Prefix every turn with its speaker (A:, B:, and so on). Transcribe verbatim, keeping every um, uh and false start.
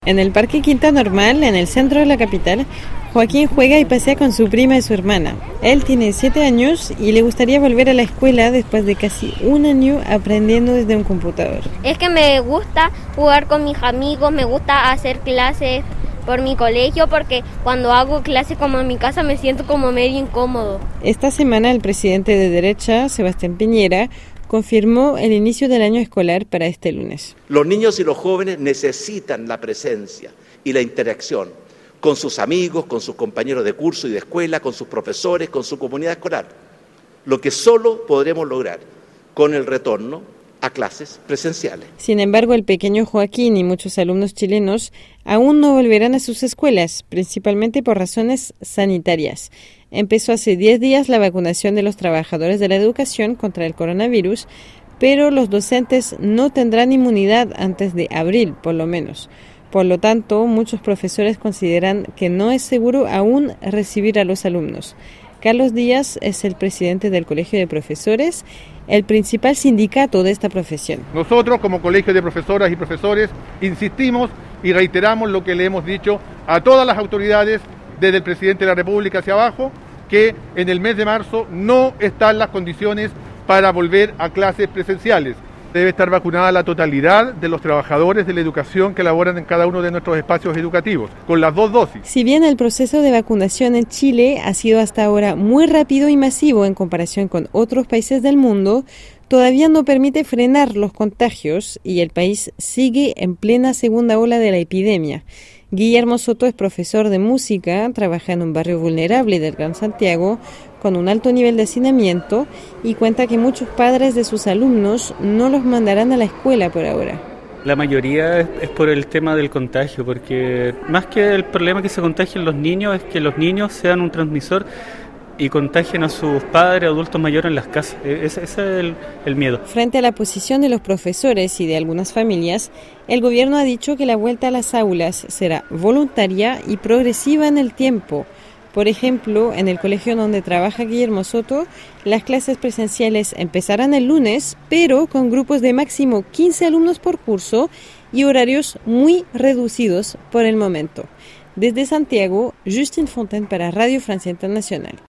A: En el Parque Quinta Normal, en el centro de la capital, Joaquín juega y pasea con su prima y su hermana. Él tiene siete años y le gustaría volver a la escuela después de casi un año aprendiendo desde un computador.
B: Es que me gusta jugar con mis amigos, me gusta hacer clases por mi colegio, porque cuando hago clases como en mi casa me siento como medio incómodo.
A: Esta semana el presidente de derecha, Sebastián Piñera, confirmó el inicio del año escolar para este lunes.
C: Los niños y los jóvenes necesitan la presencia y la interacción con sus amigos, con sus compañeros de curso y de escuela, con sus profesores, con su comunidad escolar, lo que solo podremos lograr con el retorno a clases presenciales.
A: Sin embargo, el pequeño Joaquín y muchos alumnos chilenos aún no volverán a sus escuelas, principalmente por razones sanitarias. Empezó hace diez días la vacunación de los trabajadores de la educación contra el coronavirus, pero los docentes no tendrán inmunidad antes de abril, por lo menos. Por lo tanto, muchos profesores consideran que no es seguro aún recibir a los alumnos. Carlos Díaz es el presidente del Colegio de Profesores, el principal sindicato de esta profesión.
D: Nosotros, como Colegio de Profesoras y Profesores, insistimos y reiteramos lo que le hemos dicho a todas las autoridades, desde el presidente de la República hacia abajo, que en el mes de marzo no están las condiciones para volver a clases presenciales. Debe estar vacunada la totalidad de los trabajadores de la educación que laboran en cada uno de nuestros espacios educativos, con las dos dosis.
A: Si bien el proceso de vacunación en Chile ha sido hasta ahora muy rápido y masivo en comparación con otros países del mundo, todavía no permite frenar los contagios y el país sigue en plena segunda ola de la epidemia. Guillermo Soto es profesor de música, trabaja en un barrio vulnerable del Gran Santiago con un alto nivel de hacinamiento y cuenta que muchos padres de sus alumnos no los mandarán a la escuela por ahora.
E: La mayoría es, es por el tema del contagio, porque más que el problema que se contagien los niños es que los niños sean un transmisor y contagien a sus padres, adultos mayores en las casas. Ese, ese es el, el miedo.
A: Frente a la posición de los profesores y de algunas familias, el gobierno ha dicho que la vuelta a las aulas será voluntaria y progresiva en el tiempo. Por ejemplo, en el colegio donde trabaja Guillermo Soto, las clases presenciales empezarán el lunes, pero con grupos de máximo quince alumnos por curso y horarios muy reducidos por el momento. Desde Santiago, Justine Fontaine para Radio Francia Internacional.